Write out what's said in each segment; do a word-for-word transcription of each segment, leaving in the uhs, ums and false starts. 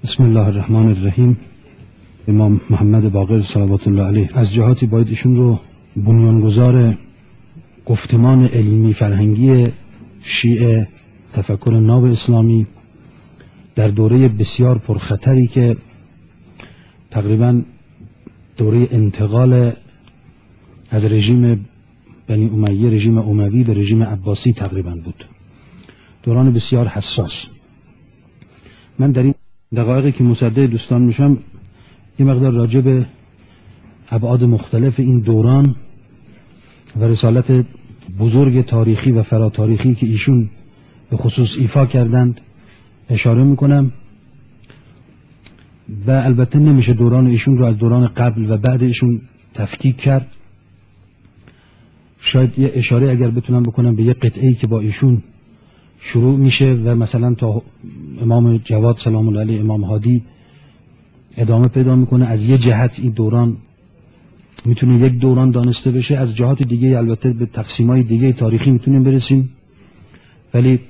بسم الله الرحمن الرحیم. امام محمد باقر صلوات الله علیه از جهاتی باید ایشون رو بنیانگذار گفتمان علمی فرهنگی شیعه تفکر ناب اسلامی در دوره بسیار پرخطری که تقریبا دوره انتقال از رژیم بنی امیه، رژیم اموی به رژیم عباسی تقریبا بود، دوران بسیار حساس. من در این دقایقی که مصدق دوستان میشم یه مقدار راجع به ابعاد مختلف این دوران و رسالت بزرگ تاریخی و فراتاریخی که ایشون به خصوص ایفا کردند اشاره میکنم و البته نمیشه دوران ایشون رو از دوران قبل و بعد ایشون تفکیک کرد. شاید یه اشاره اگر بتونم بکنم به یه قطعه‌ای که با ایشون شروع میشه و مثلا تا امام جواد سلام الله علیه، امام هادی ادامه پیدا میکنه. از یه جهت این دوران میتونه یک دوران دانسته بشه، از جهات دیگه البته به تقسیمای دیگه تاریخی میتونیم برسیم، ولی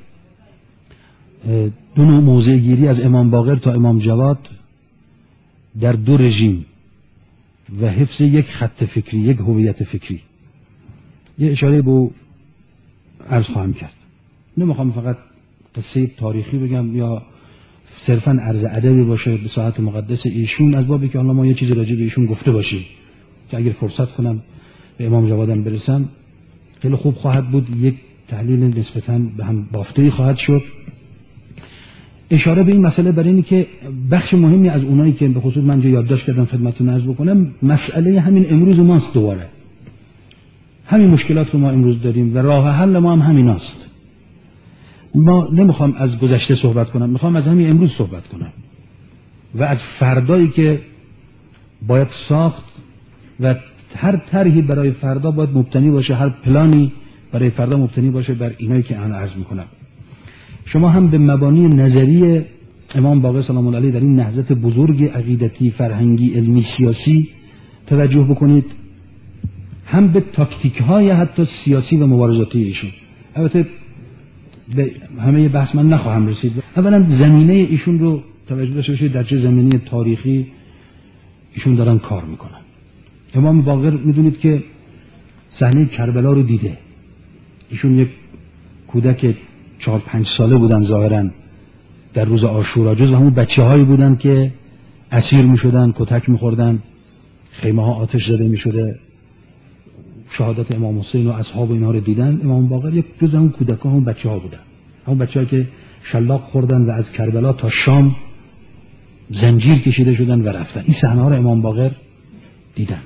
دو نوع موضع گیری از امام باقر تا امام جواد در دو رژیم و حفظ یک خط فکری، یک هویت فکری، یه اشاره به او عرض خواهم کرد. نمیخوام فقط قصه تاریخی بگم یا صرفا عرض ادبی باشه به ساعت مقدس ایشون، از بابی که حالا ما یه چیزی راجع به ایشون گفته باشیم که اگر فرصت کنم به امام جوادم برسم خیلی خوب خواهد بود، یک تحلیل نسبتاً به هم بافته‌ای خواهد شد. اشاره به این مسئله برای اینه که بخش مهمی از اونایی که به خصوص من یادداشت کردم خدمتتون عرض بکنم، مسئله همین امروز ماست. دوباره همین مشکلات رو ما امروز داریم و راه حل ما هم همیناست. ما نمیخوام از گذشته صحبت کنم، میخوام از همین امروز صحبت کنم و از فردایی که باید ساخت و هر طرحی برای فردا باید مبتنی باشه، هر پلانی برای فردا مبتنی باشه بر اینایی که الان عرض میکنم. شما هم به مبانی نظری امام باقر سلام الله علیه در این نهضت بزرگ عقیدتی، فرهنگی، علمی، سیاسی توجه بکنید، هم به تاکتیک های حتی سیاسی و مبارزاتی ایشون. البته به همه بحث من نخواهم رسید. اولا زمینه ایشون رو توجه داشته باشید در چه زمینه تاریخی ایشون دارن کار میکنن. امام باقر میدونید که صحنه کربلا رو دیده. ایشون یک کودک چهار پنج ساله بودن ظاهرا در روز عاشورا، جز همون بچه هایی بودن که اسیر میشدن، کتک میخوردن، خیمه ها آتش زده میشده. شهادت امام حسین و اصحاب اینا رو دیدن. امام باقر یک جز همون کودک ها، همون بچه ها بودن، همون بچه ها که شلاق خوردن و از کربلا تا شام زنجیر کشیده شدن و رفتن. این صحنه ها رو امام باقر دیدن.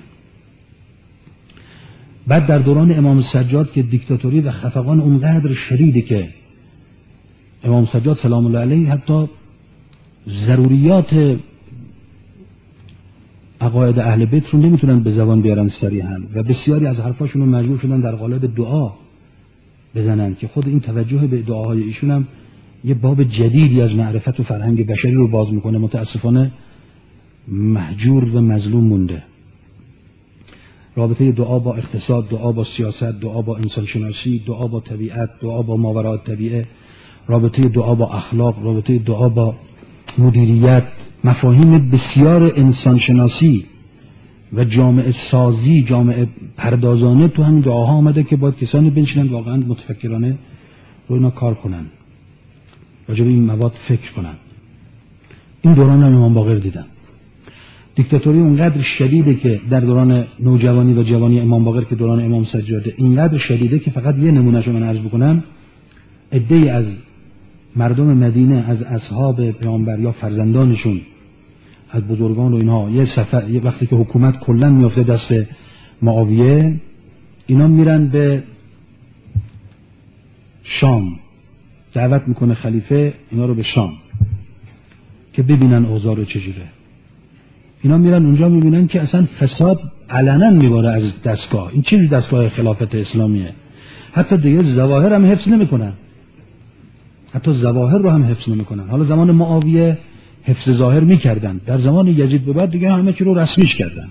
بعد در دوران امام سجاد که دیکتاتوری و خفقان اونقدر شدیده که امام سجاد سلام الله علیه حتی ضروریات عقاید اهل بیت رو نمیتونن به زبان بیارن صریحا و بسیاری از حرفاشون رو مجبور شدن در قالب دعا بزنن که خود این توجه به دعاهای ایشون هم یه باب جدیدی از معرفت و فرهنگ بشری رو باز میکنه. متاسفانه محجور و مظلوم مونده. رابطه دعا با اقتصاد، دعا با سیاست، دعا با انسان شناسی، دعا با طبیعت، دعا با ماوراء الطبیعه، رابطه دعا با اخلاق، رابطه دعا با مدیریت، مفاهیم بسیار انسان شناسی و جامعه سازی، جامعه پردازانه تو همین دعاها آمده که باید کسانی بنشینن واقعا متفکرانه رو اینا کار کنن، راجع به این مواد فکر کنن. این دوران هم امام باقر دیدن. دیکتاتوری اونقدر شدیده که در دوران نوجوانی و جوانی امام باقر که دوران امام سجاده اینقدر شدیده که فقط یه نمونهشو من عرض بکنم. عده‌ای از مردم مدینه، از اصحاب پیامبر یا فرزندانشون، از بزرگان و اینها، یه سفر یه وقتی که حکومت کلا میافته دست معاویه، اینا میرن به شام، دعوت میکنه خلیفه اینا رو به شام که ببینن اوضاع رو چجوره. اینا میرن اونجا میبینن که اصلا فساد علنا میباره از دستگاه. این چه دستگاه خلافت اسلامیه؟ حتی دیگه ظواهر هم حفظ نمیکنن، حتی ظواهر رو هم حفظ نمیکنن. حالا زمان معاویه حفظ ظاهر میکردن، در زمان یزید به بعد دیگه همه چی رو رسمیش کردن.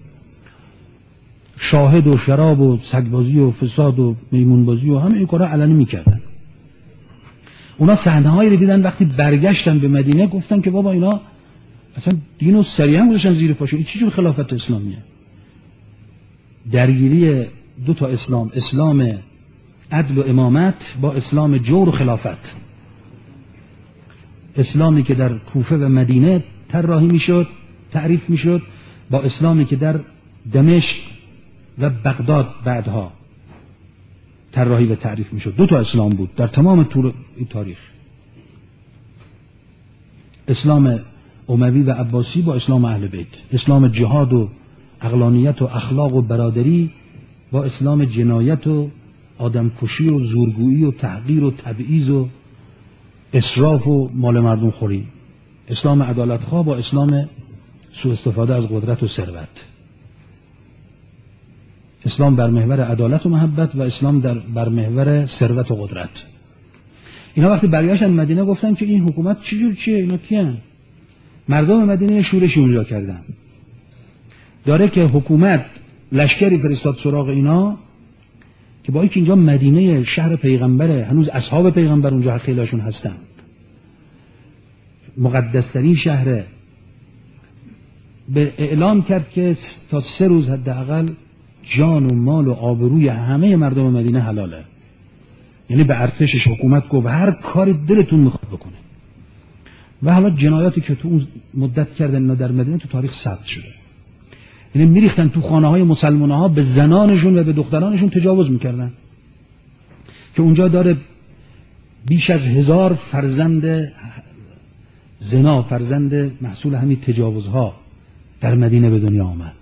شاهد و شراب و سگبازی و فساد و میمونبازی و همه این کارا علنی میکردن. اونا صحنه‌هایی رو دیدن وقتی برگشتن به مدینه گفتن که بابا اینا اصلا دینو سریعا گذاشتن زیر پاشون. این چه جور خلافت اسلامیه؟ درگیری دو تا اسلام، اسلام عدل و امامت با اسلام جور و خلافت. اسلامی که در کوفه و مدینه طراحی میشد، تعریف میشد، با اسلامی که در دمشق و بغداد بعدها طراحی و تعریف میشد. دو تا اسلام بود در تمام طول این تاریخ. اسلام اموی و عباسی با اسلام اهل بیت، اسلام جهاد و عقلانیت و اخلاق و برادری با اسلام جنایت و آدمکشی و زورگویی و تحقیر و تبعیض و اسراف و مال مردم خوری. اسلام عدالتخواه با اسلام سوء استفاده از قدرت و ثروت. اسلام بر محور عدالت و محبت و اسلام در بر محور ثروت و قدرت. اینا وقتی برگشتن مدینه گفتن که این حکومت چی جور چیه؟ اینا کیان؟ مردم مدینه شورشی اونجا کردن. داره که حکومت لشکری فرستاد سراغ اینا که با اینکه اینجا مدینه شهر پیغمبره، هنوز اصحاب پیغمبر اونجا خیلیشون هستن، مقدسترین شهره، به اعلام کرد که تا سه روز حداقل جان و مال و آبروی همه مردم مدینه حلاله. یعنی به ارتشش حکومت گفت هر کاری دلتون میخواد بکنه. و حالا جنایاتی که تو اون مدت کردن اینا در مدینه تو تاریخ ثبت شده. یعنی میریختن تو خانه های مسلمان ها، به زنانشون و به دخترانشون تجاوز میکردن که اونجا داره بیش از هزار فرزند زنا، فرزند محصول همین تجاوزها در مدینه به دنیا آمد.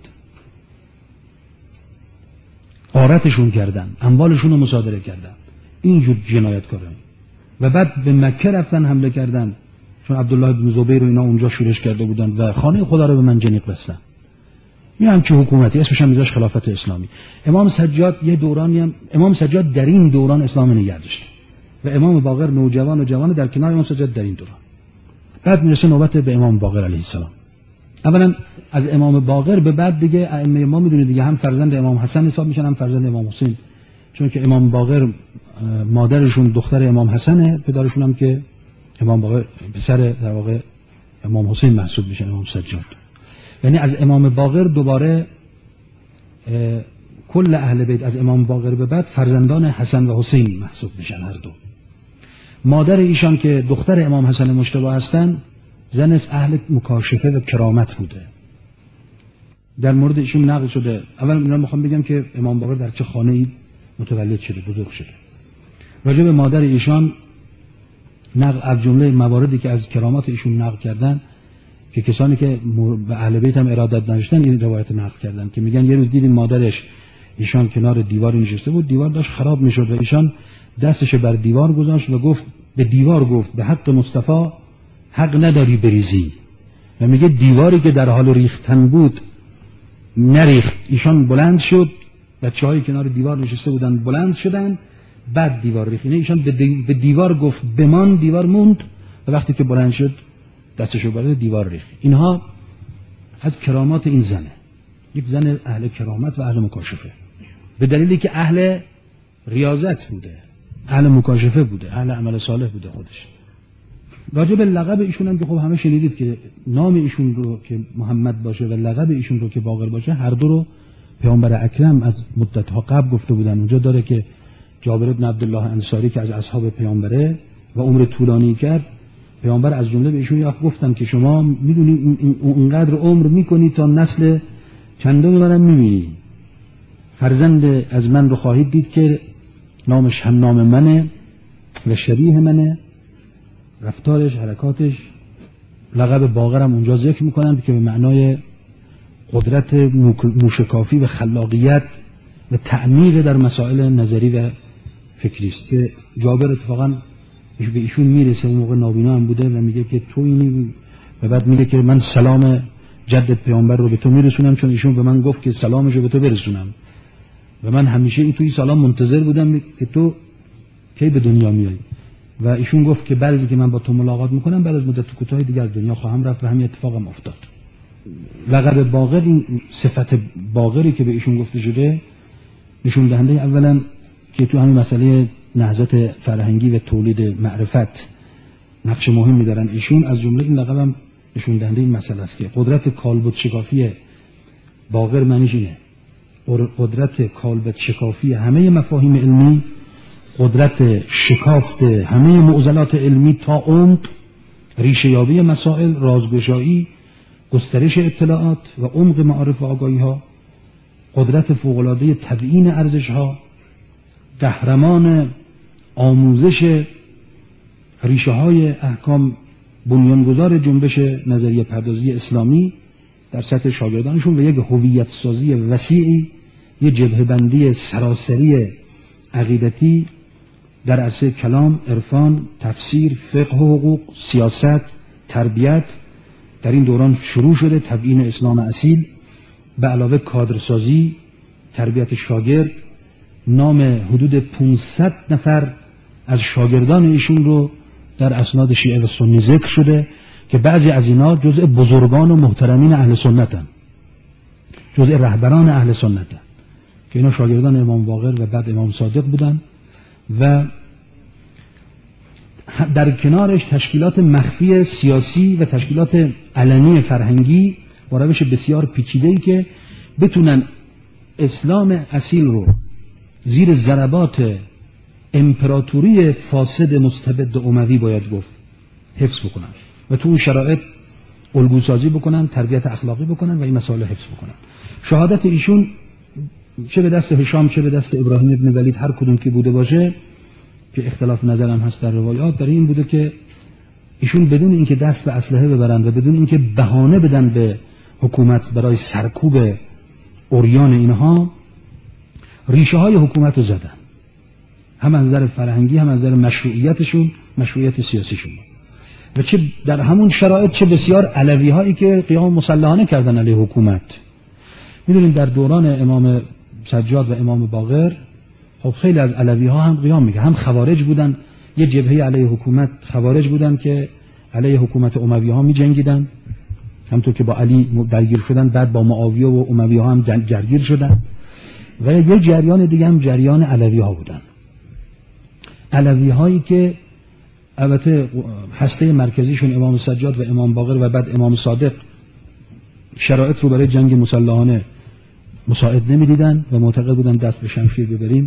غارتشون کردن، اموالشون رو مصادره کردن. اینجور جنایتکاران. و بعد به مکه رفتن حمله کردن، چون عبدالله بن زبیر و اینا اونجا شورش کرده بودن و خانه خدا رو به منجنیق بستن. این همچه حکومتی، اسمش هم میذاش خلافت اسلامی. امام سجاد یه دورانی هم، امام سجاد در این دوران اسلام نگه داشت و امام باقر نوجوان و جوان در کنار امام سجاد در این دوران. بعد میرسه نوبت به امام باقر علیه السلام. اولا از امام باقر به بعد دیگه ائمه ما میدونید دیگه هم فرزند امام حسن حساب میشن هم فرزند امام حسین، چون که امام باقر مادرشون دختر امام حسنه، پدرشون هم که امام باقر پسر در واقع امام حسین محسوب میشن، امام سجاد. یعنی از امام باقر دوباره کل اهل بیت از امام باقر به بعد فرزندان حسن و حسین محسوب میشن هر دو. مادر ایشان که دختر امام حسن مجتبی هستن زن اهل مکاشفه و کرامت بوده. در مورد ایشون نقل شده. اول من میخوام بگم که امام باقر در چه خانه‌ای متولد شده، بزرگ شده. راجع به مادر ایشان نقل از جمله مواردی که از کرامات ایشون نقل کردن که کسانی که به اهل بیت هم ارادت نداشتن این روایت نقل کردن که میگن یه روز دیدین مادرش ایشان کنار دیوار نشسته بود، دیوار داشت خراب میشد و ایشان دستش بر دیوار گذاشت و گفت، به دیوار گفت به حق مصطفی حق نداری بریزی. و میگه دیواری که در حال ریختن بود نریخت. ایشان بلند شد، بچه‌های کنار دیوار نشسته بودن بلند شدن، بعد دیوار ریخت. ایشان به دیوار گفت بمان، دیوار موند و وقتی که بلند شد دستشو برد دیوار ریخت. اینها از کرامات این زنه، یک زن اهل کرامت و اهل مکاشفه، به دلیلی که اهل ریاضت بوده، اهل مکاشفه بوده، اهل عمل صالح بوده خودش. راجع به لقب ایشون هم که خب همه شنیدید که نام ایشون رو که محمد باشه و لقب ایشون رو که باقر باشه، هر دو رو پیامبر اکرم از مدت‌ها قبل گفته بودن. اونجا داره که جابر بن عبدالله انصاری که از اصحاب پیامبره و عمر طولانی کرد، پیامبر از جمله به ایشون یا گفتن که شما میدونی اونقدر عمر میکنی تا نسل چندم منم میبینی، فرزند از من رو خواهید دید که نامش هم نام منه و شبیه منه، رفتارش، حرکاتش. لقب باقرم اونجا ذکر میکنم که به معنای قدرت موشکافی و خلاقیت و تعمیق در مسائل نظری و فکری است که جابر اتفاقا به ایشون میرسه، اون موقع نابینا هم بوده و میگه که تو اینی، و بعد میگه که من سلام جد پیامبر رو به تو میرسونم چون ایشون به من گفت که سلامش رو به تو برسونم و من همیشه این توی سلام منتظر بودم که تو کی به دنیا میای. و ایشون گفت که بعد از که من با تو ملاقات میکنم بعد از مدت کوتاه دیگه از دنیا خواهم رفت و همین اتفاقم افتاد. لقب باقر، این صفت باقری که به ایشون گفته شده نشون دهنده اولا که تو همین مسئله نهضت فرهنگی و تولید معرفت نقش مهمی دارن ایشون. از جمله این لقبم نشون دهنده این مسئله است که قدرت کالبد شکافی باقر معنیش اینه، قدرت کالبد شکافی همه مفاهیم علمی، قدرت شکافت همه معضلات علمی تا عمق، ریشه یابی مسائل، رازگشایی، گسترش اطلاعات و عمق معارف و آگاهی ها، قدرت فوق‌العاده تبیین ارزش ها، قهرمان آموزش ریشه های احکام، بنیانگذار جنبش نظریه پردازی اسلامی در سطح شاگردانشون و یک هویت سازی وسیعی، یک جبهه بندی سراسری عقیدتی در عرصه کلام، عرفان، تفسیر، فقه و حقوق، سیاست، تربیت در این دوران شروع شده. تبیین اسلام اصیل به علاوه کادرسازی، تربیت شاگرد، نام حدود پانصد نفر از شاگردان ایشون رو در اسناد شیعه و سنی ذکر شده که بعضی از اینا جزء بزرگان و محترمین اهل سنتن، جزء رهبران اهل سنتن که اینا شاگردان امام باقر و بعد امام صادق بودن و در کنارش تشکیلات مخفی سیاسی و تشکیلات علنی فرهنگی با روش بسیار پیچیده‌ای که بتونن اسلام اصیل رو زیر ضربات امپراتوری فاسد مستبد اموی باید گفت حفظ بکنن و تو اون شرایط الگوسازی بکنن، تربیت اخلاقی بکنن و این مسائل حفظ بکنن. شهادت ایشون چه به دست هشام چه به دست ابراهیم ابن ولید هر کدوم که بوده باشه، که اختلاف نظرم هست در روایات، در این بوده که ایشون بدون اینکه دست به اسلحه ببرن و بدون اینکه بهانه بدن به حکومت برای سرکوب اوریان اینها، ریشه های حکومت رو زدن، هم از نظر فرهنگی هم از نظر مشروعیتشون، مشروعیت سیاسیشون. و چه در همون شرایط چه بسیار علوی هایی که قیام مسلحانه کردن علیه حکومت. میدونیم در دوران امام سجاد و امام باقر خب خیلی از علوی ها هم قیام میگه، هم خوارج بودن، یه جبهه علیه حکومت خوارج بودن که علیه حکومت اموی ها می جنگیدن، همونطور که با علی درگیر شدن، بعد با معاویه و اموی ها هم درگیر شدن. و یه جریان دیگه هم جریان علوی ها بودن، علوی هایی که البته هسته مرکزیشون امام سجاد و امام باقر و بعد امام صادق شرایط رو برای جنگ مسلحانه مساعد نمیدیدن و معتقد بودن دست به شمشیر ببریم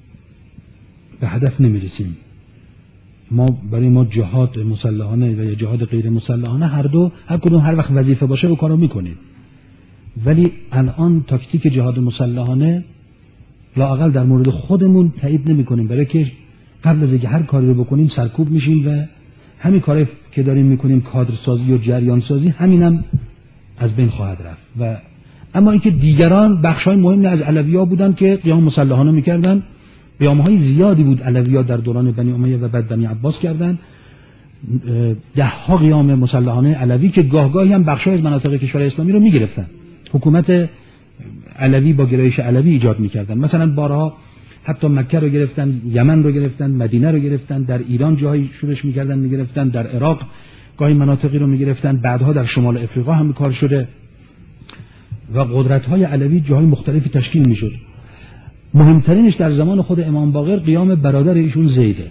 به هدف نمیرسیم، ما برای ما جهاد مسلحانه و یا جهاد غیر مسلحانه هر دو هر کدوم هر وقت وظیفه باشه رو کارو میکنیم. ولی الان تاکتیک جهاد مسلحانه لااقل در مورد خودمون تایید نمیکنیم، برای که قبل از اینکه هر کاری رو بکنیم سرکوب میشیم و همین کاری که داریم میکنیم کادرسازی و جریان سازی همینم از بین خواهد رفت. و اما اینکه دیگران بخشای مهمی از علوی‌ها بودن که قیام مسلحانه میکردن، قیام‌های زیادی بود علوی‌ها در دوران بنی امیه و بعد بنی عباس کردن، ده ها قیام مسلحانه علوی که گاه گاهی هم بخشای از مناطق کشور اسلامی رو میگرفتن، حکومت علوی با گرایش علوی ایجاد میکردن. مثلا بارها حتی مکه رو گرفتن، یمن رو گرفتن، مدینه رو گرفتن، در ایران جاهای شورش میکردن میگرفتن، در عراق گاهی مناطقی رو میگرفتن، بعدها در شمال افریقا هم کار شده و قدرت‌های علوی جاهای مختلفی تشکیل میشد. مهمترینش در زمان خود امام باقر قیام برادر ایشون زیده،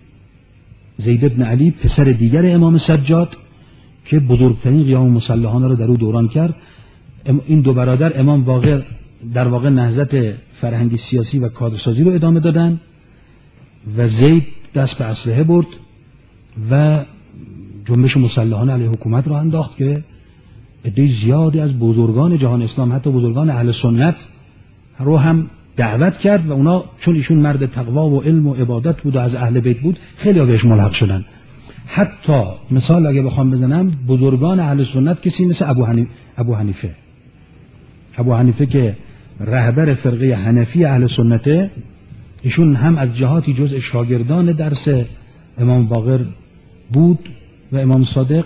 زید ابن علی پسر دیگر امام سجاد که بزرگترین قیام مسلحانه رو در او دوران کرد. این دو برادر امام باقر در واقع نهضت فرهنگی سیاسی و کادرسازی رو ادامه دادن و زید دست به اسلحه برد و جنبش مسلحانه علیه حکومت رو انداخت که عده زیادی از بزرگان جهان اسلام، حتی بزرگان اهل سنت رو هم دعوت کرد و اونا چون ایشون مرد تقوا و علم و عبادت بود و از اهل بیت بود خیلی ها بهش ملحق شدن. حتی مثال اگه بخوام بزنم بزرگان اهل سنت کسی مثل ابو حنیفه ابو حنیفه ابو حنیفه که رهبر فرقه حنفی اهل سنته، ایشون هم از جهاتی جزء شاگردان درس امام باقر بود و امام صادق،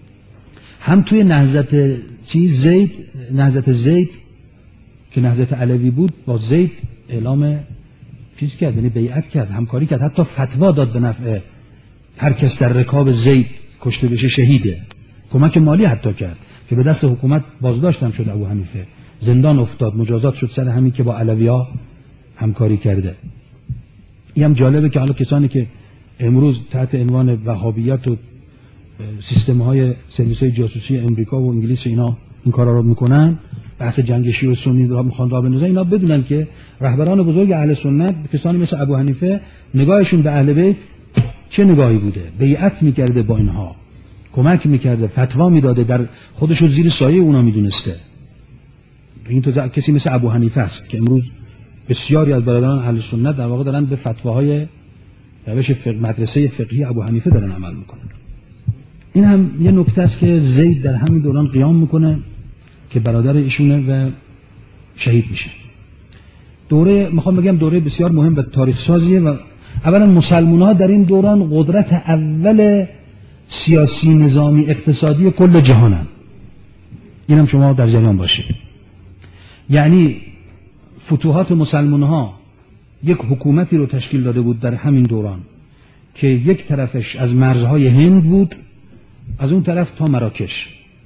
هم توی نهضت چیز زید نهضت زید که نهضت علوی بود با زید اعلام چیز کرد، یعنی بیعت کرد، همکاری کرد، حتی فتوا داد به نفع هر کس در رکاب زید کشته بشه شهیده، کمک مالی حتی کرد که به دست حکومت بازداشت هم شد ابو حنیفه، زندان افتاد، مجازات شد سر همین که با علوی‌ها همکاری کرده. این هم جالبه که حالا کسانی که امروز تحت عنوان وهابیت و سیستم های سرویس های جاسوسی امریکا و انگلیس اینا این کارا رو میکنن، بحث جنگ شیعه و سنی رو میخوان راه بندازن، اینا بدونن که رهبران بزرگ اهل سنت کسانی مثل ابو حنیفه نگاهشون به اهل بیت چه نگاهی بوده، بیعت میکرده با اینها، کمک میکرده، فتوا میداده، در خودشو زیر سایه اونا میدونسته. این تو کسی مثل ابو حنیفه است که امروز بسیاری از برادران اهل سنت در واقع دارن به فتواهای روش فقه مدرسه فقهی ابو حنیفه دارن عمل میکنن. این هم یه نکته است که زید در همین دوران قیام میکنه که برادر ایشونه و شهید میشه. دوره میخوام بگم دوره بسیار مهم و تاریخ سازیه و اولا مسلمان ها در این دوران قدرت اول سیاسی نظامی اقتصادی کل جهانن. این هم شما در جریان باشید. یعنی فتوحات مسلمان ها یک حکومتی رو تشکیل داده بود در همین دوران که یک طرفش از مرزهای هند بود، از اون طرف تا مراکش،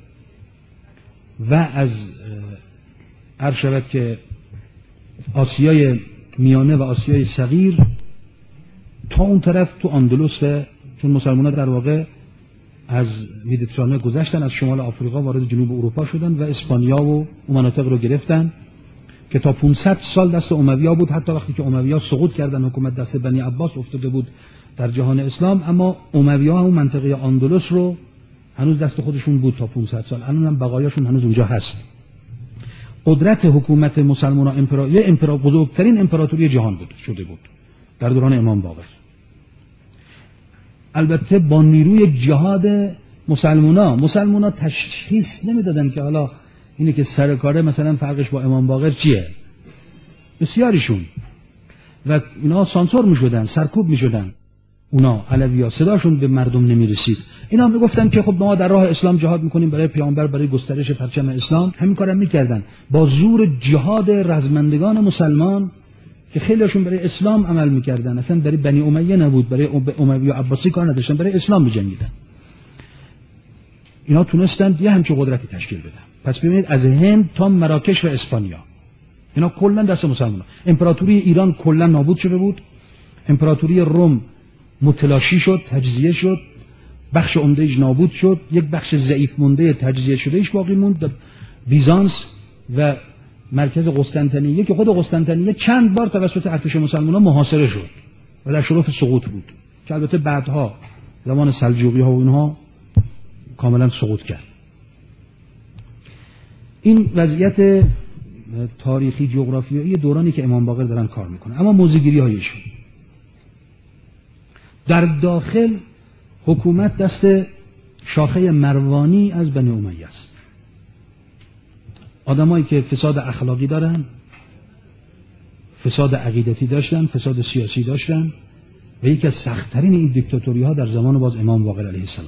و از عرض شود که آسیای میانه و آسیای صغیر تا اون طرف تو اندلس، و چون مسلمان ها در واقع از مدیترانه گذشتن، از شمال آفریقا وارد جنوب اروپا شدن و اسپانیا و اون مناطق رو گرفتن که تا پانصد سال دست امویا بود، حتی وقتی که امویا سقوط کردن حکومت دست بنی عباس افتاده بود در جهان اسلام، اما امویا هم منطقه اندلس رو هنوز دست خودشون بود تا پانصد سال، الان هم بقایاشون هنوز اونجا هست. قدرت حکومت مسلمان ها امپراتوری امپرا... بزرگترین امپراتوری جهان بود شده بود در دوران امام باقر. البته با نیروی جهاد مسلمونا مسلمونا تشخیص نمیدادن که حالا اینه که سرکاره مثلا فرقش با امام باقر چیه، بسیاریشون، و اینا سانسور میشدن، سرکوب میشدن، اونا علوی‌ها صداشون به مردم نمیرسید. اینا میگفتن که خب ما در راه اسلام جهاد میکنیم برای پیامبر، برای گسترش پرچم اسلام. همین کارم میکردن با زور جهاد رزمندگان مسلمان که خیلیشون برای اسلام عمل میکردن، اصلا برای بنی امیه نبود، برای اموی و عباسی کار نداشتن، برای اسلام میجنگیدن. اینا تونستن یه همچین قدرتی تشکیل بدن. پس ببینید از هند تا مراکش و اسپانیا اینا کلا دست مسلمان‌ها. امپراتوری ایران کلا نابود شده بود، امپراتوری روم متلاشی شد، تجزیه شد، بخش عمده‌اش نابود شد، یک بخش ضعیف مونده تجزیه شدهش باقی موند، بیزانس و مرکز قسطنطنیه که خود قسطنطنیه چند بار توسط ارتش مسلمانان محاصره شد و در شرف سقوط بود که البته بعدها زمان سلجوقی‌ها و اینها کاملا سقوط کرد. این وضعیت تاریخی جغرافیایی دورانی که امام باقر دارن کار میکنه. اما موزگیری‌هایشون در داخل حکومت دست شاخه مروانی از بنی امیه است. آدمایی که فساد اخلاقی دارن، فساد عقیدتی داشتن، فساد سیاسی داشتن، و یکی از سخت‌ترین این دیکتاتوری ها در زمان باز امام باقر علیه السلام.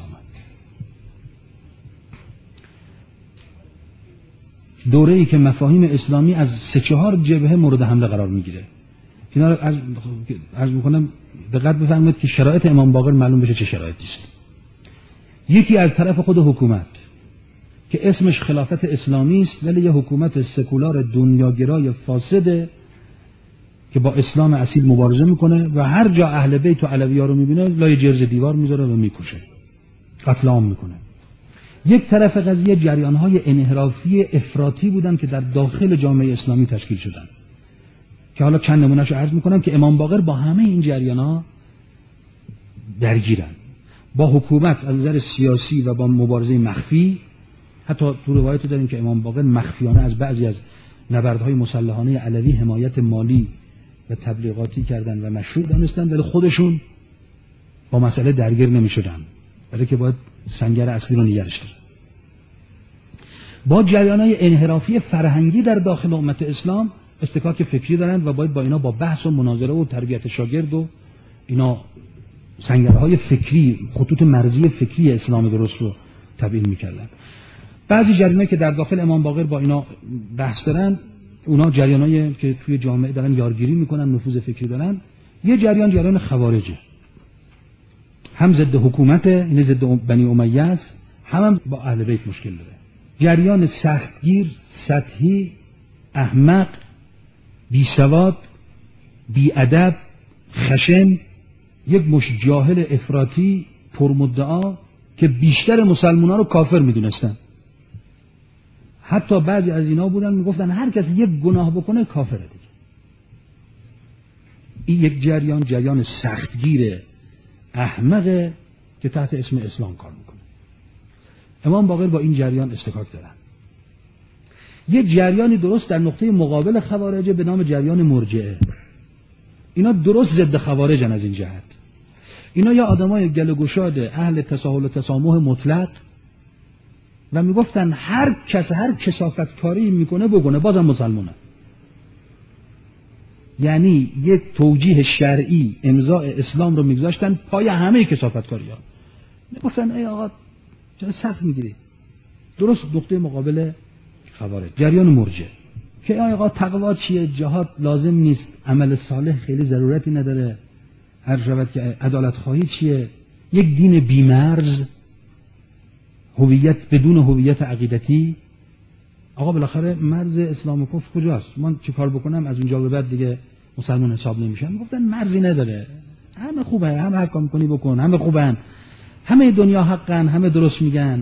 دوره‌ای که مفاهیم اسلامی از سه چهار جبهه مورد حمله قرار میگیره. اینا رو عرض میکنم دقت بفرمایید که شرایط امام باقر معلوم بشه چه شرایطی است. یکی از طرف خود حکومت که اسمش خلافت اسلامی است، ولی یه حکومت سکولار دنیاگرای فاسده که با اسلام اصیل مبارزه میکنه و هر جا اهل بیت و علوی‌ها رو میبینه لای جرز دیوار میذاره و میکشه، قتل عام میکنه. یک طرف قضیه جریان‌های انحرافی افراطی بودن که در داخل جامعه اسلامی تشکیل شدن که حالا چند نمونه‌شو عرض میکنم که امام باقر با همه این جریان‌ها درگیرن، با حکومت از نظر سیاسی و با مبارزه مخفی. حتی تو روایت داریم که امام باقر مخفیانه از بعضی از نبردهای مسلحانه علوی حمایت مالی و تبلیغاتی کردن و مشروع دانستن، ولی خودشون با مسئله درگیر نمی‌شدن، برای که باید سنگر اصلی رو نگرش داشت. با جریان‌های انحرافی فرهنگی در داخل امت اسلام استکاک فکری دارند و باید با اینا با بحث و مناظره و تربیت شاگرد و اینا سنگرهای فکری، خطوط مرزی فکری اسلام درست رو تبیین می‌کردن. بعضی جریانایی که در داخل امام باقر با اینا بحث دارن، اونا جریانایی که توی جامعه دارن یارگیری میکنن، نفوذ فکری دارن. یه جریان جریان خوارجه، هم ضد حکومت، این ضد بنی امیه است، هم, هم با اهل بیت مشکل داره. جریان سختگیر، سطحی، احمق، بی سواد، بی ادب، خشن، یک مش جاهل افراطی پرمدعا که بیشتر مسلمان‌ها رو کافر می‌دونستن. حتی بعضی از اینا بودن میگفتن هر کس یک گناه بکنه کافره دیگه. این یک جریان جریان سختگیر احمقه که تحت اسم اسلام کار میکنه. امام باقر با این جریان استکاک دارن. یه جریانی درست در نقطه مقابل خوارج به نام جریان مرجعه. اینا درست ضد خوارجن از این جهت. اینا یا آدمای گله گشاد اهل تساهل و تسامح مطلق و میگفتن هر کس هر کثافت کاری میکنه بکنه بازم مسلمانه. یعنی یک توجیه شرعی امضاء اسلام رو میگذاشتن پای همه کثافت کاری ها. میگفتن ای آقا چرا سخت میگیری؟ درست نقطه مقابل خوارج جریان مرجع که ای آقا تقوا چیه؟ جهاد لازم نیست، عمل صالح خیلی ضرورتی نداره، هر شود که عدالت خواهی چیه؟ یک دین بیمرز، هویت بدون هویت عقیدتی. آقا بالاخره مرز اسلام و کفر کجاست؟ من چه کار بکنم از اونجا به بعد دیگه مسلمان حساب نمیشم؟ میگفتن مرزی نداره، همه خوبه، همه هر کار میکنی بکن، همه خوبن، همه دنیا حقن، همه درست میگن،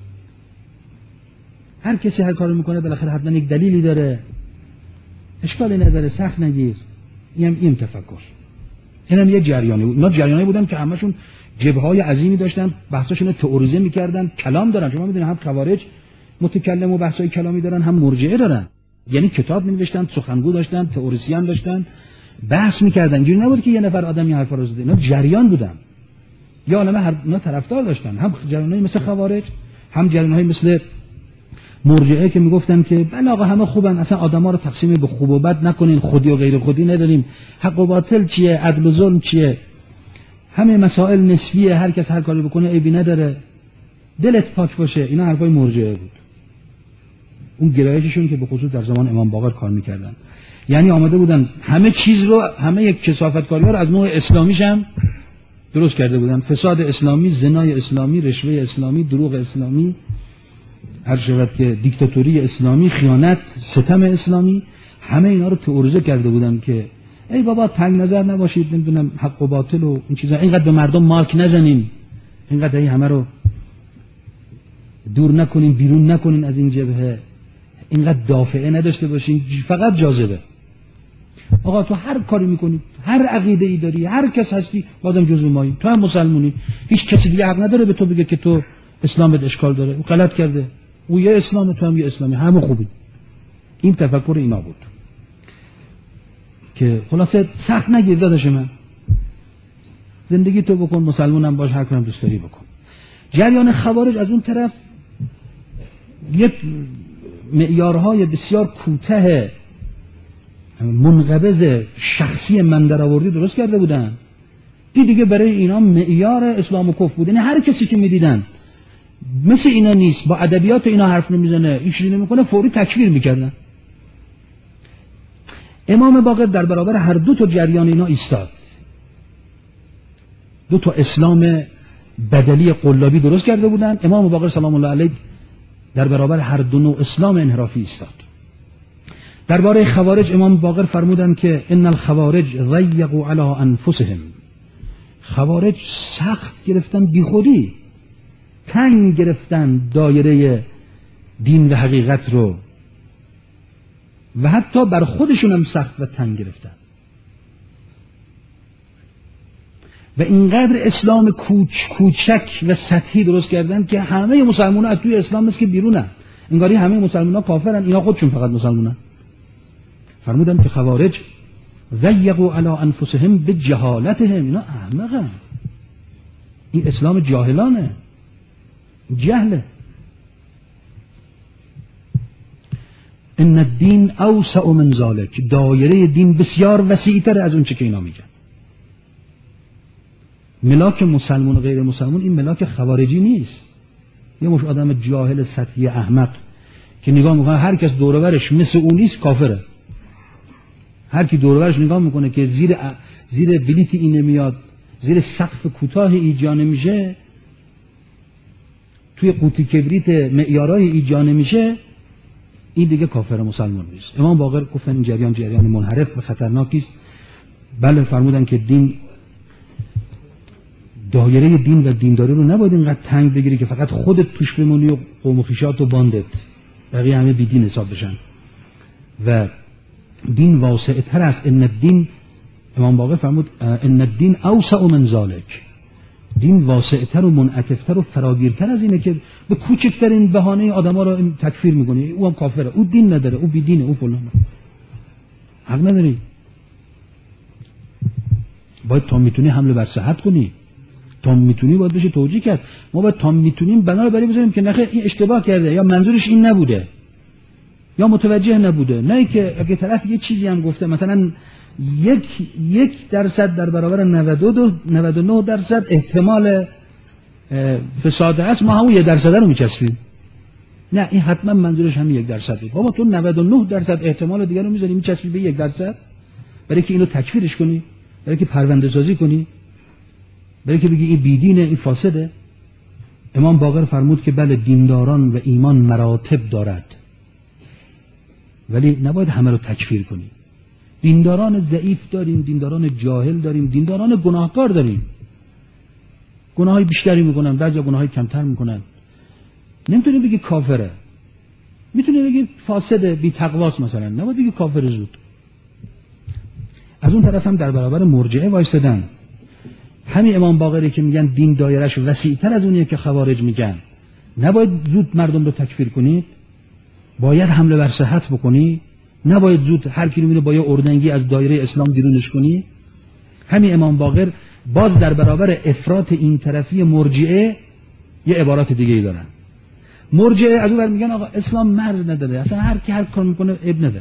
هر کسی هر کار میکنه بالاخره حتما یک دلیلی داره، اشکالی نداره، سخت نگیر. این این تفکر، اینم یه جریانی بود. اینا جریانی بودن که همشون جبهه‌های عظیمی داشتن، بحثاشون رو تئوریزه میکردن، کلام دارن. شما میدونید هم خوارج متکلم و بحثای کلامی دارن، هم مرجعه دارن. یعنی کتاب می‌نوشتن، سخنگو داشتن، تئوریسین داشتن، بحث میکردن. اینجوری نبود که یه نفر آدمی حرفا رو زده. اینا جریان بودن. یا عالمه هر اینا طرفدار داشتن، هم جریانای مثل خوارج، هم جریانای مثل مرجعه که میگفتن که بله آقا همه خوبن، اصلا آدما رو تقسیم به خوب و بد نکنین، خودی و غیر خودی نداریم، حق و باطل چیه، عدل و ظلم چیه، همه مسائل نسبیه، هر کس هر کاری بکنه عیبی نداره، دلت پاک باشه. اینا حرفای مرجعه بود. اون گرایششون که به خصوص در زمان امام باقر کار میکردن، یعنی آماده بودن همه چیز رو، همه یک کثافتکاری‌ها رو از نوع اسلامیش هم درست کرده بودن. فساد اسلامی، زنای اسلامی، رشوه اسلامی، دروغ اسلامی، هر شود که دیکتاتوری اسلامی، خیانت، ستم اسلامی، همه اینا رو تئوریزه کرده بودن که ای بابا تنگ نظر نباشید، نمیدونم حق و باطل و این چیزا، اینقدر به مردم مارک نزنین، اینقدر این همه رو دور نکنین، بیرون نکنین از این جبهه، اینقدر دافعه نداشته باشین، فقط جاذبه. آقا تو هر کاری میکنی، هر عقیده ای داری، هر کس هستی، بازم جزو مایی، تو هم مسلمونی، هیچ کسی دیگه حق نداره به تو بگه که تو اسلامت اشکال داره، او غلط کرده، او یه اسلام، تو هم یه اسلامی، همه خوبی. این تفکر اینا بود که خلاصه سخت نگیر داداش من، زندگی تو بکن، مسلمانم باش، هر کارم دوست داری بکن. جریان خوارج از اون طرف یک معیارهای بسیار کوتاه منقبض شخصی من درآوردی درست کرده بودن. این دیگه برای اینا معیار اسلام و کفر بود. یعنی هر کسی که میدیدن مثل اینا نیست، با ادبیات اینا حرف نمیزنه، این چیزی نمیکنه، فوری تکفیر میکردن. امام باقر در برابر هر دو تا جریان اینا ایستاد. دو تا اسلام بدلی قلابی درست کرده بودن. امام باقر سلام الله علیه در برابر هر دو نوع اسلام انحرافی ایستاد. درباره خوارج امام باقر فرمودند که ان الخوارج ضیقوا علی انفسهم. خوارج سخت گرفتن، بیخودی تنگ گرفتن دایره دین و حقیقت رو، و حتی بر خودشون هم سخت و تنگ گرفتن و اینقدر اسلام کوچ کوچک و سطحی درست کردن که همه مسلمان‌ها از توی اسلام مثل که بیرونن، انگاری همه مسلمان‌ها کافرن، اینا خودشون فقط مسلمانن. فرمودن که خوارج ضیقوا علی انفسهم بجهالتهم، اینا احمقن، این اسلام جاهلانه، جهله. ان الدین اوسع من ذلک، دایره دین بسیار وسیع‌تر از اون چه که اینا میگن. ملاک مسلمان و غیر مسلمان این ملاک خوارجی نیست. یه مش آدم جاهل سطحی احمق که نگاه میکنه هر کس دور و برش مثل اون نیست کافره. هر کی دور و برش نگاه میکنه که زیر ا... زیر بلیت این نمیاد، زیر سقف کوتاه ایجا نمیشه، توی قوطی کبریت معیارای ایجا نمیشه، این دیگه کافر مسلمان نیست. امام باقر گفتن این جریان جریان منحرف و خطرناکی است. بله فرمودن که دین دایره دین و دینداری رو نباید اینقدر تنگ بگیری که فقط خودت توش بمونی و قوم و خویشات و باندت، بقیه همه بی دین حساب بشن. و دین واسع تر است. ان الدین، امام باقر فرمود ان الدین اوسع من ذلک، دین واسع تر و منعطف تر و فراگیرتر از اینه که به کوچکترین بهانه آدما رو تکفیر میکنی، او هم کافره، او دین نداره، او بی دینه، او فلان. حق نداری. باید تا میتونی حمله بر صحت کنی، تا میتونی باید بشه توجیه کرد. ما باید تا میتونیم بنا رو بری بذاریم که نخیر این اشتباه کرده، یا منظورش این نبوده، یا متوجه نبوده. نه که اگه طرف یه چیزی هم گفته مثلا یک یک درصد در برابر نود و دو نود و نه درصد احتمال فساد است، ما همون یک درصد رو میچسبیم. نه، این حتما منظورش همین یک درصد بود. بابا تو نود و نه درصد احتمال دیگر رو میذاری میچسبی به یک درصد، برای که اینو تکفیرش کنی، برای که پرونده سازی کنی، برای که بگی این بیدینه، این فاسده. امام باقر فرمود که بله دینداران و ایمان مراتب دارد، ولی نباید همه رو تکفیر کنی. دینداران ضعیف داریم، دینداران جاهل داریم، دینداران گناهکار داریم، گناهای بیشتری میکنن، بعضی گناهای کمتر میکنن. نمیتونی بگی کافره، میتونی بگی فاسده، بی تقواست مثلا، نباید بگی کافر زود. از اون طرف هم در برابر مرجعه وایستادن. همین امام باقری که میگن دین دایرش وسیع‌تر از اونیه که خوارج میگن، نباید زود مردم رو تکفیر کنید، باید حمله بر صحت بکنی، نباید زود هر کی رو میره با یه اردنگی از دایره اسلام بیرونش کنی. همین امام باقر باز در برابر افراط این طرفی مرجعه یه عبارات دیگه ای دارن. مرجعه از اون ور میگن آقا اسلام مرز نداره، اصلا هر کی هر کار میکنه عیب نداره.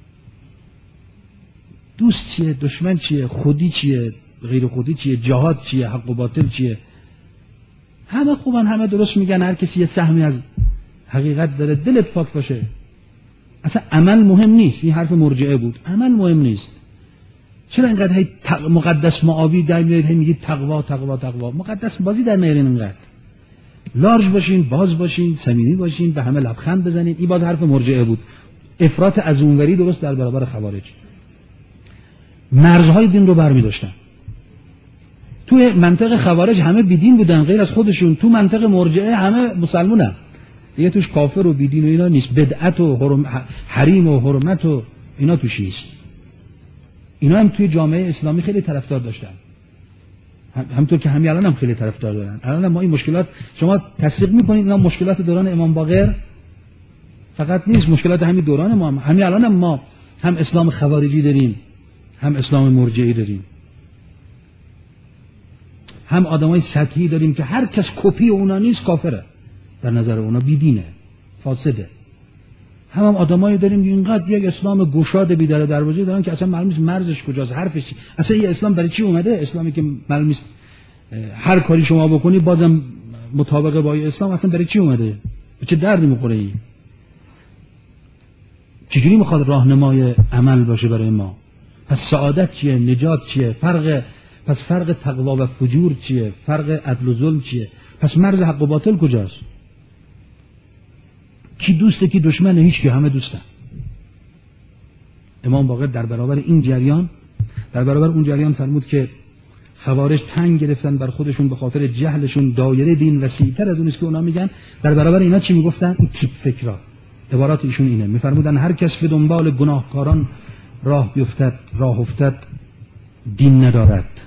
دوست چیه، دشمن چیه، خودی چیه، غیر خودی چیه، جهاد چیه، حق و باطل چیه، همه خوبن، همه درست میگن، هر کسی یه سهمی از حقیقت داره، دلت پاک باشه. اصلا عمل مهم نیست. این حرف مرجعه بود، عمل مهم نیست. چرا اینقدر هی تق... مقدس معابی در میارید، هی میگید تقوا تقوا تقوا؟ مقدس بازی در میارین. اینقدر لارج باشین، باز باشین، صمیمی باشین، به همه لبخند بزنید. این باز حرف مرجعه بود. افراط از اونوری درست در برابر خوارج. مرزهای دین رو برمی داشتن. توی منطقه خوارج همه بیدین بودن غیر از خودشون، تو منطقه مرجعه همه مسلمونن دیگه، توش کافر و بیدین و اینا نیست. بدعت و حرم... حریم و حرمت و اینا توش نیست. اینا هم توی جامعه اسلامی خیلی طرفدار داشتن، هم... همونطور که همین الان هم خیلی طرفدار دارن. الان هم ما این مشکلات، شما تصدیق میکنید اینا مشکلات دوران امام باقر فقط نیست، مشکلات همین دوران ما هم. همین الان هم ما هم اسلام خوارجی داریم، هم اسلام مرجعی داریم، هم آدمای سطحی داریم که هر کس کپی اونا نیست کافره، در نظر اونا بیدینه، فاسده. هم هم آدمایی داریم که اینقدر یک اسلام گشاد بی در دروازه دارن که اصلا معلوم نیست مرزش کجاست، حرفش چی. اصلا این اسلام برای چی اومده؟ اسلامی که معلوم نیست هر کاری شما بکنی بازم مطابق با اسلام، اصلا برای چی اومده؟ به چه دردی میخوره ای؟ چجوری میخواد راهنمای عمل باشه برای ما؟ پس سعادت چیه؟ نجات چیه؟ فرق پس فرق تقوا و فجور چیه؟ فرق عدل و ظلم چیه؟ پس مرز حق و باطل کجاست؟ کی دوسته کی دشمنه؟ هیچ کی، همه دوستن. امام باقر در برابر این جریان، در برابر اون جریان فرمود که خوارج تنگ گرفتن بر خودشون به خاطر جهلشون، دایره دین وسیع‌تر از اونیست که اونا میگن. در برابر اینا چی میگفتن؟ این تیپ فکرا. عبارات ایشون اینه، میفرمودن هر کس به دنبال گناهکاران راه بیفتد، راه افتد، دین ندارد.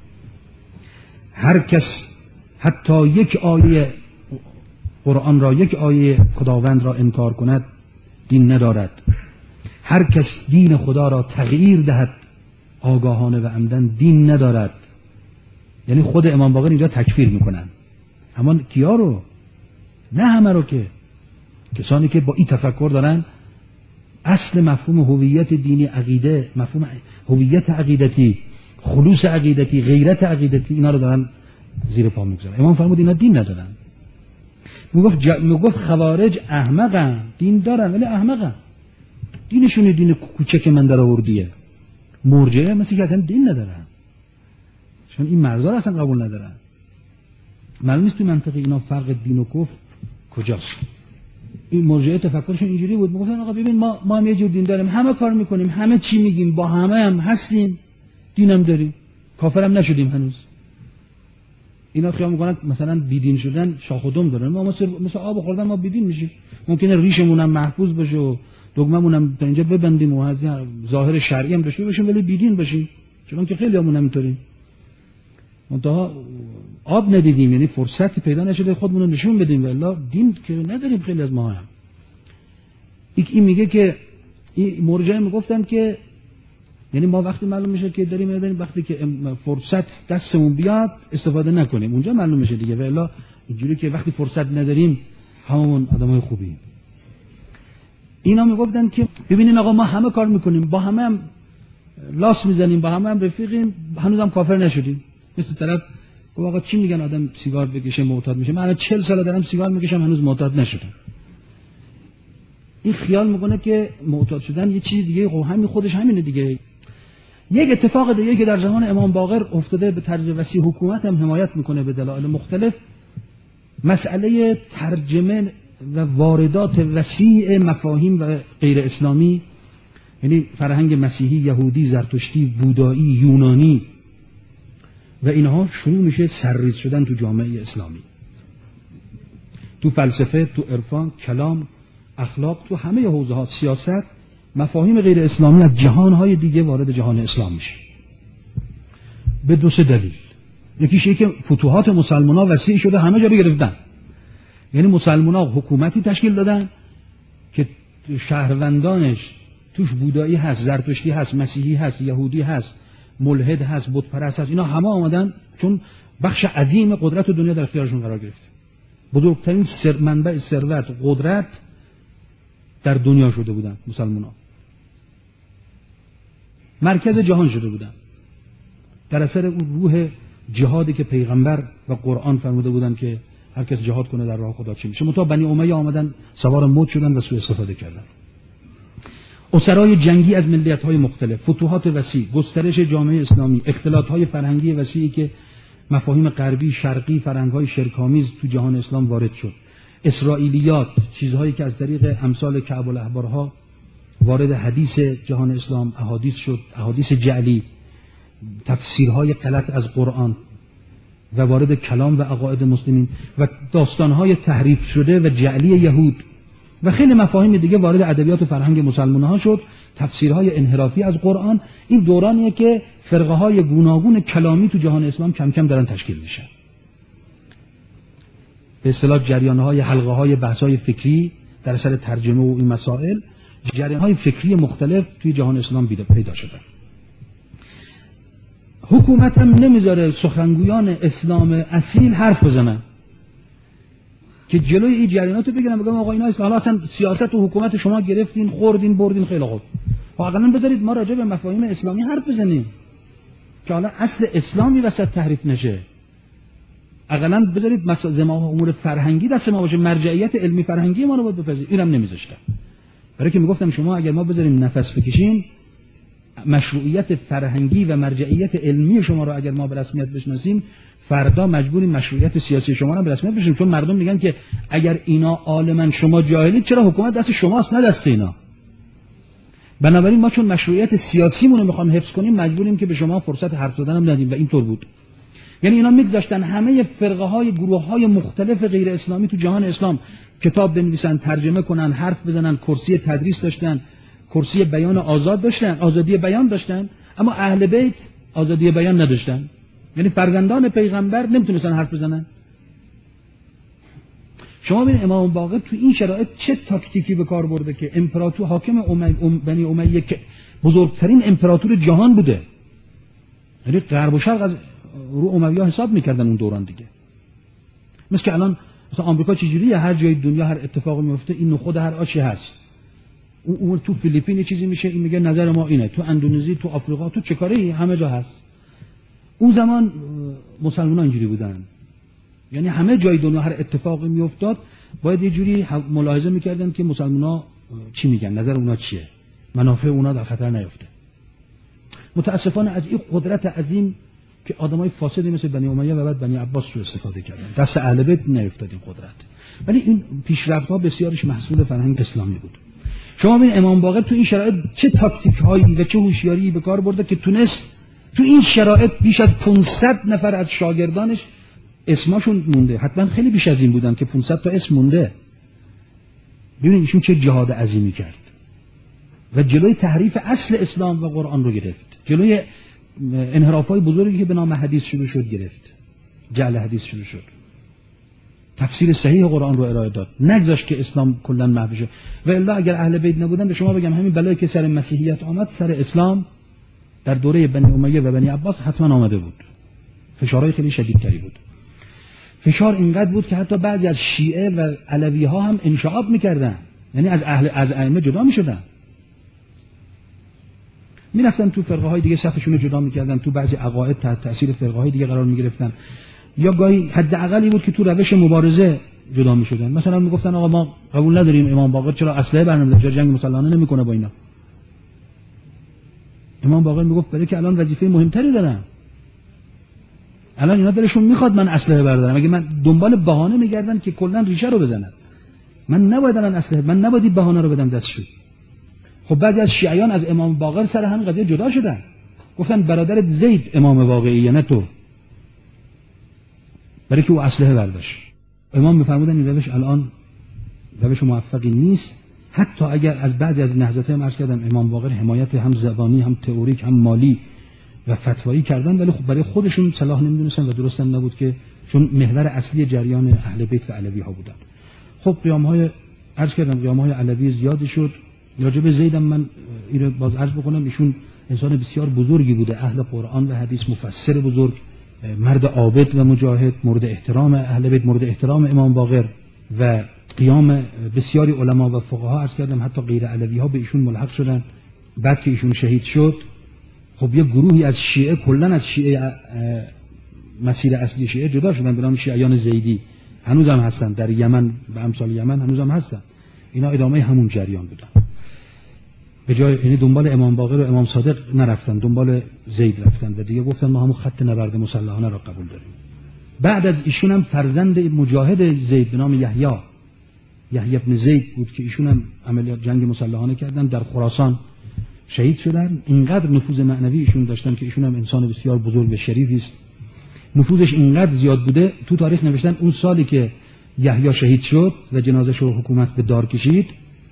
هر کس حتی یک آیه قرآن را، یک آیه خداوند را انکار کند، دین ندارد. هر کس دین خدا را تغییر دهد آگاهانه و عمدن، دین ندارد. یعنی خود امام باقر اینجا تکفیر میکنن. اما کیا رو؟ نه همه رو، که کسانی که با این تفکر دارن اصل مفهوم هویت دینی، عقیده، مفهوم هویت عقیدتی، خلوص عقیدتی، غیرت عقیدتی، اینا رو دارن زیر پا میگذارن. امام فرمود اینا دین ندارن. میگفت ج... میگفت خوارج احمقن، دین دارن ولی احمقن، دینشون دین کوچک من در آوردیه. مرجعه مثل که اصلا دین ندارن، چون این مرزا اصلا قبول ندارن. معلوم نیست توی منطقه اینا فرق دین و کفر کجاست. این مرجعه تفکرشون اینجوری بود، میگفتن آقا ببین ما ما هم یه جور دین داریم، همه کار میکنیم، همه چی میگیم، با همه هم هستیم، دینم داریم، کافرم نشدیم هنوز. اینا خیال میکنن مثلا بیدین شدن شاخ و دم دارن. ما مثل مثل آب خوردن ما بیدین میشیم. ممکنه ریشمون هم محفوظ باشه و دگممون هم تا اینجا ببندیم و از ظاهر شرعی هم داشته باشیم ولی بیدین باشیم، چون که خیلیامون همینطوریم. منتها آب ندیدیم، یعنی فرصتی پیدا نشده خودمون رو نشون بدیم، والله دین که نداریم خیلی از ما هم. این میگه که این مرجعه میگفتن که یعنی ما وقتی معلوم میشه که داریم می‌بینیم وقتی که فرصت دستمون بیاد استفاده نکنیم اونجا معلوم میشه دیگه، والله اینجوری که وقتی فرصت نداریم همون آدمای خوبی. اینا میگفتن که ببینین آقا ما همه کار میکنیم، با همه هم لاس میزنیم، با همه هم رفیقیم، هنوزم کافر نشدیم. مثل طرف گفت آقا چی میگن آدم سیگار بکشه معتاد میشه، من الان چهل سال دارم سیگار میکشم هنوز معتاد نشدم. این خیال میکنه که معتاد شدن یه چیز دیگه، خب همین خودش همینه دیگه. یک اتفاق دیگه که در زمان امام باقر افتاده به طرز وسیع، حکومت هم حمایت میکنه به دلایل مختلف، مسئله ترجمه و واردات وسیع مفاهیم و غیر اسلامی، یعنی فرهنگ مسیحی، یهودی، زرتشتی، بودایی، یونانی و اینها شروع میشه سرریز شدن تو جامعه اسلامی، تو فلسفه، تو عرفان، کلام، اخلاق، تو همه حوزه‌ها، سیاست. مفاهیم غیر اسلامی از جهانهای دیگه وارد جهان اسلام میشه به دو سه دلیل. یکیش اینه که فتوحات مسلمان‌ها وسیع شده، همه جا رو گرفتن. یعنی مسلمان‌ها حکومتی تشکیل دادن که شهروندانش توش بودایی هست، زرتشتی هست، مسیحی هست، یهودی هست، ملحد هست، بت پرست هست. اینا همه آمدن چون بخش عظیم قدرت دنیا در اختیارشون قرار گرفت. بزرگترین سر منبع ثروت، قدرت در دنیا شده بودن مسلمان‌ها. مرکز جهان شده بودن در اثر اون روح جهادی که پیغمبر و قرآن فرموده بودن که هر کس جهاد کنه در راه خدا چی میشه. منتها بنی امیه آمدن سوار مد شدن و سوء استفاده کردن. اسرای جنگی از ملیت‌های مختلف، فتوحات وسیع، گسترش جامعه اسلامی، اختلاط‌های فرهنگی وسیعی که مفاهیم غربی، شرقی، فرهنگ‌های شرک‌آمیز تو جهان اسلام وارد شد. اسرائیلیات، چیزهایی که از طریق امثال کعب الاحبارها وارد حدیث جهان اسلام، احادیث شد، احادیث جعلی، تفسیرهای غلط از قرآن و وارد کلام و عقاید مسلمین و داستانهای تحریف شده و جعلی یهود و خیلی مفاهیم دیگه وارد ادبیات و فرهنگ مسلمان‌ها شد، تفسیرهای انحرافی از قرآن. این دورانیه که فرقه‌های گوناگون کلامی تو جهان اسلام کم کم دارن تشکیل میشن. به اصطلاح جریان‌های حلقه‌های بحث‌های فکری در اثر ترجمه و این مسائل، جریان‌های فکری مختلف توی جهان اسلام پیدا شدن. حکومت هم نمیذاره سخنگویان اسلام اصیل حرف بزنن که جلوی این جریانات رو بگیرن، بگم آقا اینا اسلام، حالا اصلا سیاست و حکومت شما گرفتین، خوردین، بردین، خیلی خوب، واقعا بذارید ما راجع به مفاهیم اسلامی حرف بزنیم که حالا اصل اسلامی وسط تحریف نشه. اقلا بذارید مسائل امور فرهنگی دست ما باشه، مرجعیت علمی فرهنگی ما رو باید بپذیرید. اینم نمیذاشتن، برای که میگفتم شما اگر ما بذاریم نفس بکشیم، مشروعیت فرهنگی و مرجعیت علمی شما رو اگر ما به رسمیت بشناسیم، فردا مجبوریم مشروعیت سیاسی شما رو به رسمیت بشناسیم، چون مردم میگن که اگر اینا عالمن شما جاهلید، چرا حکومت دست شماست نه دست اینا. بنابراین ما چون مشروعیت سیاسیمون رو میخوام حفظ کنیم، مجبوریم که به شما فرصت حرف زدن هم ندیم و اینطور بود. یعنی اینا میگذاشتن همه فرقه های گروه های مختلف غیر اسلامی تو جهان اسلام کتاب بنویسن، ترجمه کنن، حرف بزنن، کرسی تدریس داشتن، کرسی بیان آزاد داشتن، آزادی بیان داشتن، اما اهل بیت آزادی بیان نداشتن. یعنی فرزندان پیغمبر نمیتونستن حرف بزنن. شما ببینید امام باقر تو این شرایط چه تاکتیکی به کار برده که امپراتور حاکم امی... ام... بنی امیه که بزرگترین امپراتور جهان بوده، یعنی غرب و شرق از رو امیه حساب میکردن اون دوران دیگه. مثل که الان مثلا آمریکا چجوریه، هر جای دنیا هر اتفاقی میفته این نخود هر آشی هست. اون تو فیلیپین یه چیزی میشه این میگه نظر ما اینه، تو اندونزی، تو آفریقا، تو چه کاری، همه جا هست. اون زمان مسلمان‌ها اینجوری بودن، یعنی همه جای دنیا هر اتفاقی میافتاد باید یه جوری ملاحظه میکردن که مسلمان‌ها چی میگن، نظر اونا چیه، منافع اونا در خطر نیفته. متاسفانه از این قدرت عظیم که آدمای فاسدی مثل بنی امیه و بعد بنی عباس رو استفاده کردن، دست اهل بیت نیفتاد این قدرت. ولی این پیشرفت‌ها بسیارش محصول فرهنگ اسلامی بود. شما ببین امام باقر تو این شرایط چه تاکتیک هایی و چه هوشیاری به کار برده که تونست تو این شرایط بیش از پانصد نفر از شاگردانش اسمشون مونده، حتما خیلی بیش از این بودن که پانصد تا اسم مونده. ببینید ایشون چه جهاد عظیمی کرد و جلوی تحریف اصل اسلام و قرآن رو گرفت، جلوی انحراف‌های بزرگی که به نام حدیث شروع شد گرفت، جعل حدیث شروع شد، تفسیر صحیح قرآن رو ارائه داد، نگذاشت که اسلام کلا محو شه. و الا اگر اهل بیت نبودن، به شما بگم همین بلایی که سر مسیحیت آمد سر اسلام در دوره بنی امیه و بنی عباس حتما آمده بود. فشارهای خیلی شدیدتری بود. فشار اینقدر بود که حتی بعضی از شیعه و علوی ها هم انشعاب میکردن، یعنی از اهل از ائمه جدا میشدن، میرفتن تو فرقه های دیگه صفشون رو جدا میکردن، تو بعضی عقاید تحت تاثیر فرقه های دیگه قرار میگرفتن، یا گاهی حداقلی بود که تو روش مبارزه جدا میشدن. مثلا میگفتن آقا ما قبول نداریم امام باقر چرا اسلحه برنمی‌داره، چرا جنگ مسلحانه نمیکنه با اینا. امام باقر میگفت برای که الان وظیفه مهمتری دارم، الان اینا دلشون میخواد من اسلحه بردارم، اگه من دنبال بهانه میگردن که کلا ریشه رو بزنن، من نباید الان اسلحه، من نباید بهانه رو بدم دستشون. خب بعضی از شیعیان از امام باقر سر همین قضیه جدا شدن، گفتن برادرت زید امام واقعیه نه تو، برای که او اسلحه برداشت. امام میفرمودن این روش الان روش موفقی نیست، حتی اگر از بعضی از نهضت‌ها هم عرض کردم امام باقر حمایت هم زبانی هم تئوریک هم مالی و فتوایی کردن، ولی خب برای خودشون صلاح نمیدونستن و درست هم نبود، که چون محور اصلی جریان اهل بیت و علوی ها بودن. خب قیام‌های عرض کردم قیام‌های علوی زیادی شد. راجب زیدم من اینو باز عرض بکنم، ایشون انسان بسیار بزرگی بوده، اهل قرآن و حدیث، مفسر بزرگ، مرد عابد و مجاهد، مورد احترام اهل بیت، مورد احترام امام باقر و قیام بسیاری علما و فقها عرض کردم حتی غیر علوی ها به ایشون ملحق شدن. بعد که ایشون شهید شد، خب یه گروهی از شیعه کلا از شیعه مسیر اصلی شیعه جدا شدن به نام شیعیان زیدی، هنوزم هستن در یمن و امثال یمن هنوزم هستن. اینا ادامه همون جریان بودن، به جای یعنی دنبال امام باقر و امام صادق نرفتن، دنبال زید رفتن و دیگه گفتن ما همون خط نبرد مسلحانه را قبول داریم. بعد از ایشون هم فرزند مجاهد زید به نام یحیی یحیی ابن زید بود که ایشون هم عملیات جنگ مسلحانه کردن، در خراسان شهید شدن. اینقدر نفوذ معنوی ایشون داشتن که ایشون هم انسان بسیار بزرگ و شریفی است. نفوذش اینقدر زیاد بوده، تو تاریخ نوشتن اون سالی که یحیی شهید شد و جنازه‌ش رو حکومت به دار کشید،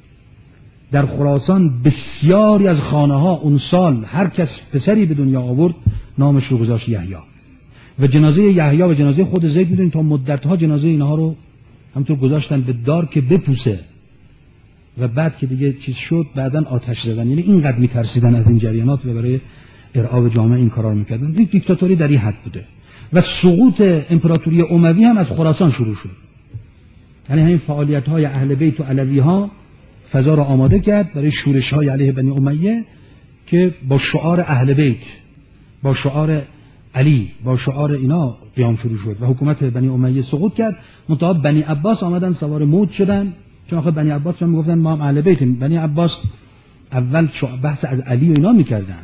در خراسان بسیاری از خانه ها اون سال هر کس پسری به دنیا آورد نامش رو گذاشت یحیی، و جنازه یحیی و جنازه خود زید میدونید تا مدت‌ها جنازه اینها رو همونطور گذاشتن به دار که بپوسه، و بعد که دیگه چیز شد بعدن آتش زدن. یعنی اینقدر میترسیدن از این جریانات و برای ارعاب جامعه این کارا رو میکردن. این دیکتاتوری در این حد بوده. و سقوط امپراتوری اموی هم از خراسان شروع شد. یعنی همین فعالیت‌های اهل بیت و علوی‌ها فضا را آماده کرد برای شورش‌های علیه بنی امیه که با شعار اهل بیت، با شعار علی، با شعار اینا قیام شروع شد و حکومت بنی امیه سقوط کرد. منتها بنی عباس آمدن سوار موج شدن، چون آخه بنی عباس هم میگفتن ما هم اهل بیتیم. بنی عباس اول بحث از علی و اینا میکردن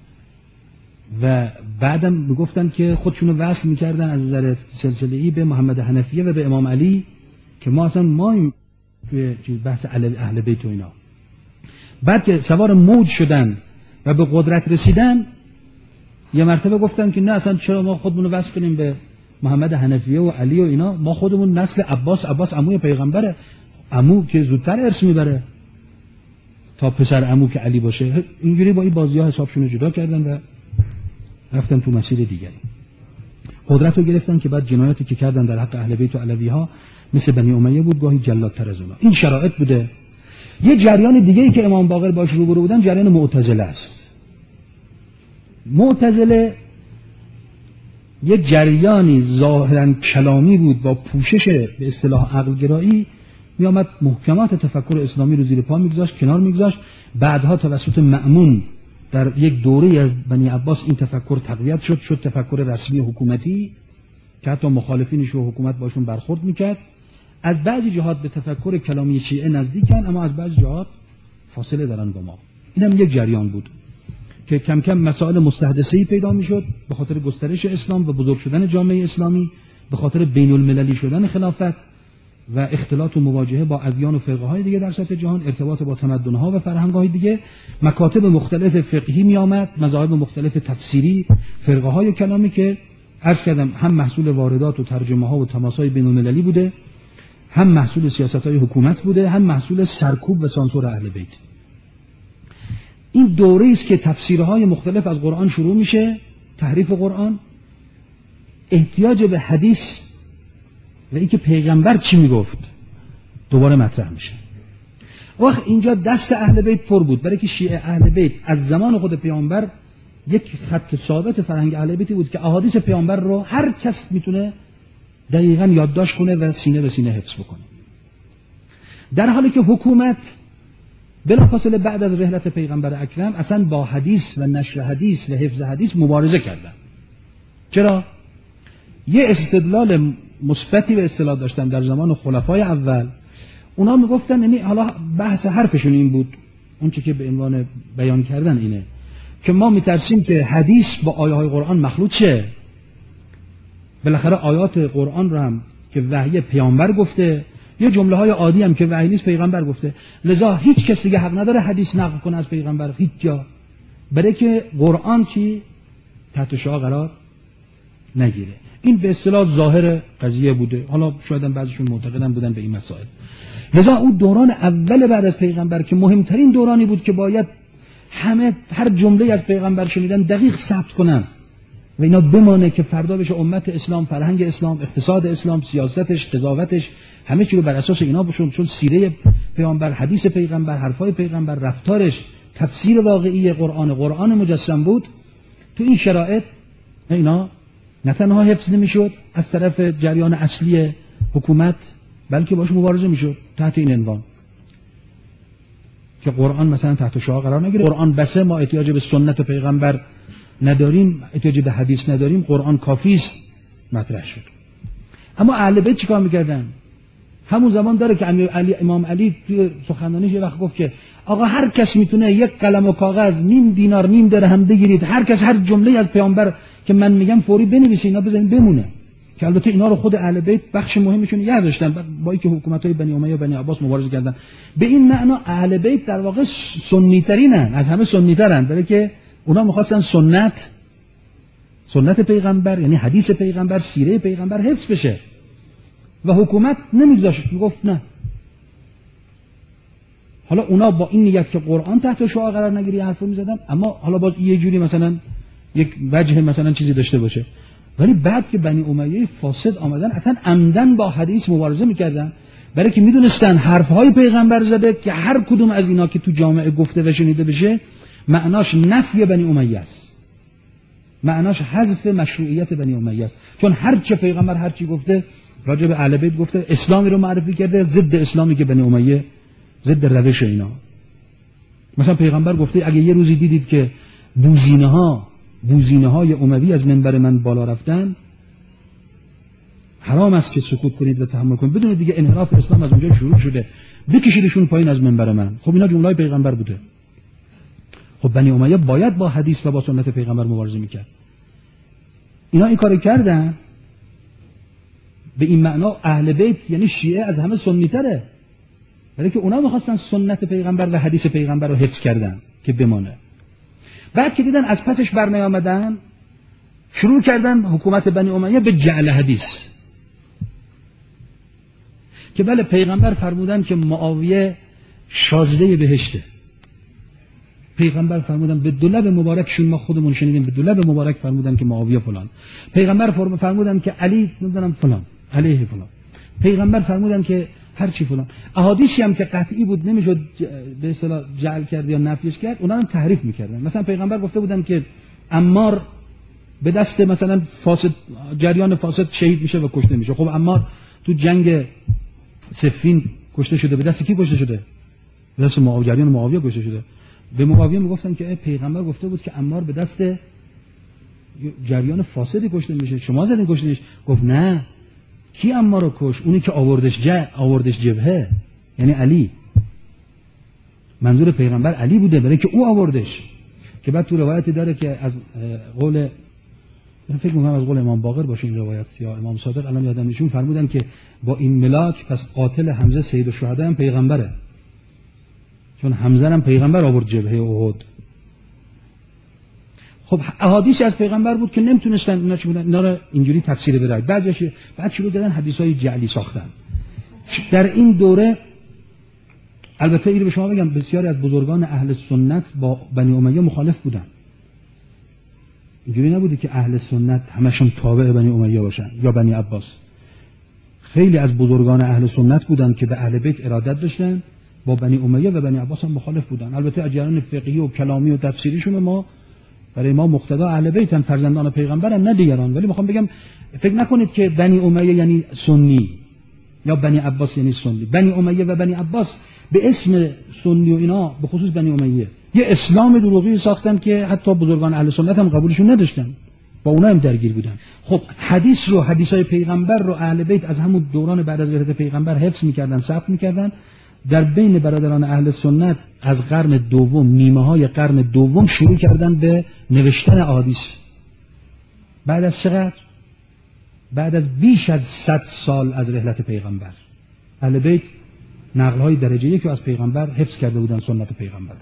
و بعدم میگفتن که خودشونو وصل میکردن از نظر سلسله‌ای به محمد حنفیه و به امام علی، که ما اصلا ما توی بحث اهل بیت و اینا. بعد که سوار موج شدن و به قدرت رسیدن، یه مرتبه گفتن که نه اصلا چرا ما خودمون وصل کنیم به محمد حنفیه و علی و اینا، ما خودمون نسل عباس، عباس عموی پیغمبره، عمو که زودتر ارث میبره تا پسر عمو که علی باشه. اینجوری با این بازی‌ها حسابشون جدا کردن و رفتن تو مسیر دیگری. قدرت رو گرفتن که بعد جنایاتی که کردن در حق اهل بیت و علوی‌ها مثل بنی امیه بود، گاهی جلادتر از اونا. این شرایط بوده. یه جریان دیگه‌ای که امام باقر باش روبرو بودن جریان معتزله است. معتزله یه جریانی ظاهراً کلامی بود با پوشش به اصطلاح عقل گرایی، می آمد محکمات تفکر اسلامی رو زیر پا میگذاشت، کنار میگذاشت. بعدها توسط مأمون در یک دوره از بنی عباس این تفکر تقویت شد، شد تفکر رسمی حکومتی که حتی مخالفینش رو حکومت باشون برخورد میکرد. از بعضی جهات به تفکر کلامی شیعه نزدیکن، اما از بعضی جهات فاصله دارن با ما. این هم یک جریان بود که کم کم مسائل مستحدثه‌ای پیدا میشد به خاطر گسترش اسلام و بزرگ شدن جامعه اسلامی، به خاطر بین المللی شدن خلافت و اختلاط و مواجهه با ادیان و فرقه‌های دیگه در سطح جهان، ارتباط با تمدن‌ها و فرهنگ‌های دیگه. مکاتب مختلف فقهی می آمد، مذاهب مختلف تفسیری، فرقه‌های کلامی که عرض کردم هم محصول واردات و ترجمه ها و تماس‌های بین‌المللی بوده، هم محصول سیاست‌های حکومت بوده، هم محصول سرکوب و سانسور اهل بیت. این دوره است که تفسیرهای مختلف از قرآن شروع میشه، تحریف قرآن، احتیاج به حدیث و اینکه پیغمبر چی میگفت دوباره مطرح میشه. وقت اینجا دست اهل بیت پر بود، برای که شیعه اهل بیت از زمان خود پیامبر یک خط ثابت فرهنگ اهل بیتی بود که احادیث پیامبر رو هر کس میتونه دقیقاً یادداشت کنه و سینه به سینه حفظ بکنه، در حالی که حکومت بلافاصله بعد از رحلت پیغمبر اکرم اصلا با حدیث و نشر حدیث و حفظ حدیث مبارزه کردن. چرا؟ یه استدلال مثبتی به اصطلاح داشتن در زمان خلفای اول. اونا میگفتن، یعنی حالا بحث حرفشون این بود، اون چه که به عنوان بیان کردن اینه که ما میترسیم که حدیث با آیه های قرآن مخلوط شه. بالاخره آیات قرآن رو هم که وحی پیامبر گفته، یه جمله های عادی هم که وحی نیست پیغمبر گفته، لذا هیچ کس دیگه حق نداره حدیث نقل کنه از پیغمبر، هیچ جا، برای که قرآن چی تحت شعاع قرار نگیره. این به اصطلاح ظاهر قضیه بوده، حالا شاید هم بعضیشون معتقدن بودن به این مسائل. لذا اون دوران اول بعد از پیغمبر که مهمترین دورانی بود که باید همه هر جمله از پیغمبر شنیدن دقیق ثبت کنن و اینا بمانه که فردا بشه امت اسلام، فرهنگ اسلام، اقتصاد اسلام، سیاستش، قضاوتش، همه چی رو بر اساس اینا بشون، چون سیره پیامبر، حدیث پیغمبر، حرفای پیغمبر، رفتارش تفسیر واقعی قرآن قرآن مجسم بود. تو این شرایط اینا نه تنها حفظ نمیشد از طرف جریان اصلی حکومت، بلکه باش مبارزه میشد تحت این عنوان که قرآن مثلا تحت شعاع قرار نگیره. قرآن بسه، ما احتیاج به سنت پیغمبر نداریم، احتیاج به حدیث نداریم، قرآن کافی است، مطرح شد. اما اهل بیت چیکار میکردن؟ همون زمان داره که علی امام علی توی سخنرانیش یه وقت گفت که آقا هر کس میتونه یک قلم و کاغذ نیم دینار نیم درهم بگیرید، هر کس هر جمله از پیامبر که من میگم فوری بنویسه، اینا بزنید بمونه. که البته اینا رو خود اهل بیت بخش مهمشون یاد داشتن، با اینکه حکومت‌های بنی امیه و بنی عباس مبارزه کردن. به این معنا اهل بیت در واقع سنی ترینن، از همه سنی ترن، برای که اونا می‌خواستن سنت سنت پیغمبر، یعنی حدیث پیغمبر، سیره پیغمبر حفظ بشه و حکومت نمی‌گذاشت، میگفت نه. حالا اونا با این نیت که قرآن تحت شعاع قرار نگیری حرفو می‌زدن، اما حالا باز یه جوری مثلا یک وجه مثلا چیزی داشته باشه. ولی بعد که بنی امیه فاسد آمدن اصلا عمدن با حدیث مبارزه میکردن، برای که میدونستن حرفهای پیغمبر زده که هر کدوم از اینا که تو جامعه گفته و شنیده بشه معناش نفی بنی امیه است، معناش حذف مشروعیت بنی امیه است. چون هر چه پیغمبر هر چی گفته راجع به اهل بیت گفته، اسلامی رو معرفی کرده ضد اسلامی که بنی امیه، ضد روش اینا. مثلا پیغمبر گفته اگه یه روزی دیدید که بوزینه ها بوزینه های اموی از منبر من بالا رفتن، حرام است که سکوت کنید و تحمل کنید، بدونید دیگه انحراف اسلام از اونجا شروع شده، بکشیدشون پایین از منبر من. خب اینا جمله‌های پیغمبر بوده. خب بنی امیه باید با حدیث و با سنت پیغمبر مبارزه میکرد. اینا این کارو کردن. به این معنا اهل بیت یعنی شیعه از همه سنی تره، ولی که اونا می‌خواستن سنت پیغمبر و حدیث پیغمبر رو حفظ کردن که بمانه. بعد که دیدن از پسش برنیامدن، شروع کردن حکومت بنی امیه به جعل حدیث، که بله پیغمبر فرمودن که معاویه شازده بهشته. پیغمبر فرمودن به دو لب مبارکشون، ما خودمون شنیدیم، به دو لب مبارک فرمودن که معاویه فلان. پیغمبر فرمودن که علی نمیدونم فلان، علیه فلان. پیغمبر فرمودن که هر چی فلان. احادیثی هم که قطعی بود نمیشد به اصطلاح جعل کرد یا نفیش کرد، اونا هم تحریف میکردن. مثلا پیغمبر گفته بودن که عمار به دست مثلا فاسد، جریان فاسد شهید میشه و کشته میشه. خب عمار تو جنگ صفین کشته شده، به دست کی کشته شده؟ به دست معاویه، جریان معاویه کشته شده. به معاویه میگفتن که پیغمبر گفته بود که عمار به دست جریان فاسدی کشته میشه، شما زدین کشتنش. گفت نه، کی عمار رو کش؟ اونی که آوردش جه، آوردش جبهه، یعنی علی. منظور پیغمبر علی بوده، برای که او آوردش. که بعد تو روایتی داره که از قول، من فکر می‌کنم از قول امام باقر باشه این روایت یا امام صادق، الان یادم نمیاد، فرمودن که با این ملاک پس قاتل حمزه سید الشهدا هم پیغمبره، چون حمزه هم پیغمبر آورد جبهه احد. خب احادیث از پیغمبر بود که نمیتونستن اینا چی بودن، اینا رو اینجوری تفسیر بدن. بعضیش بعد شروع کردن حدیثای جعلی ساختن. در این دوره البته اینو به شما بگم بسیاری از بزرگان اهل سنت با بنی امیه مخالف بودن. اینجوری نبوده که اهل سنت همشون تابع بنی امیه باشن یا بنی عباس. خیلی از بزرگان اهل سنت بودن که به اهل بیت ارادت داشتن، با بنی امیه و بنی عباس هم مخالف بودن. البته اجران فقهی و کلامی و تفسیریشون ما برای ما مقتدا اهل بیتن، فرزندان پیغمبرن، نه دیگران. ولی میخوام بگم فکر نکنید که بنی امیه یعنی سنی یا بنی عباس یعنی سنی. بنی امیه و بنی عباس به اسم سنی و اینا، به خصوص بنی امیه، یه اسلام دروغی ساختن که حتی بزرگان اهل سنت هم قبولشون نداشتن، با اونا هم درگیر بودن. خب حدیث رو، حدیثای پیغمبر رو اهل بیت از همون دوران بعد از ولادت پیغمبر حفظ میکردن، ثبت میکردن. در بین برادران اهل سنت از قرن دوم، نیمه های قرن دوم شروع کردن به نوشتن احادیث. بعد از چقدر؟ بعد از بیش از صد سال از رحلت پیغمبر اهل بیت نقل های درجه یک رو از پیغمبر حفظ کرده بودن، سنت پیغمبر.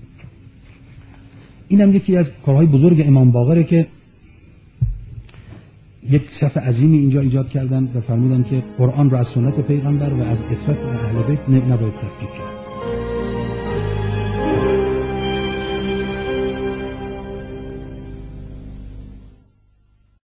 این هم یکی از کارهای بزرگ امام باقره که یک صف عظیمی اینجا ایجاد کردن و فرمودن که قرآن رو از سنت پیغمبر و از اطرت اهل بیت نباید تفکیک کرد.